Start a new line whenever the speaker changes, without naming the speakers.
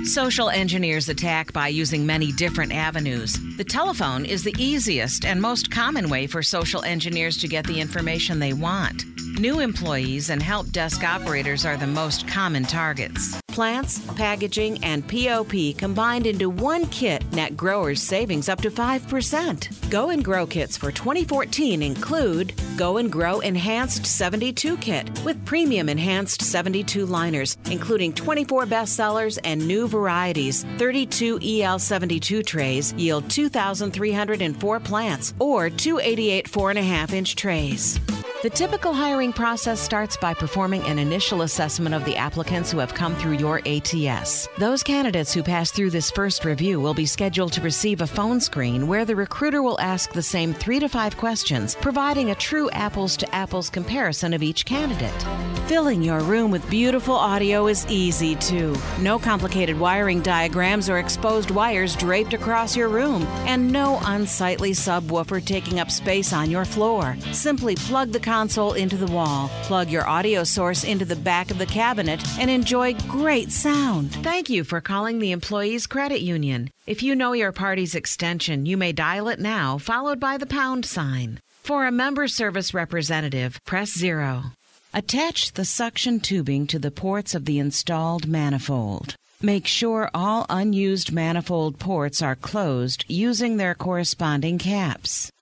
Social engineers attack by using many different avenues. The telephone is the easiest and most common way for social engineers to get the information they want. New employees and help desk operators are the most common targets. Plants, packaging, and POP combined into one kit net growers savings up to 5%. Go and Grow kits for 2014 include Go and Grow Enhanced 72 kit with premium enhanced 72 liners, including 24 bestsellers and new varieties. 32 EL72 trays yield 2,304 plants or 288 4.5-inch trays. The typical hiring process starts by performing an initial assessment of the applicants who have come through your ATS. Those candidates who pass through this first review will be scheduled to receive a phone screen where the recruiter will ask the same 3 to 5 questions, providing a true apples-to-apples comparison of each candidate. Filling your room with beautiful audio is easy, too. No complicated wiring diagrams or exposed wires draped across your room, and no unsightly subwoofer taking up space on your floor. Simply plug the console into the wall, plug your audio source into the back of the cabinet, and enjoy great sound. Thank you for calling the Employees Credit Union. If you know your party's extension, you may dial it now, followed by the pound sign. For a member service representative, press 0. Attach the suction tubing to the ports of the installed manifold. Make sure all unused manifold ports are closed using their corresponding caps.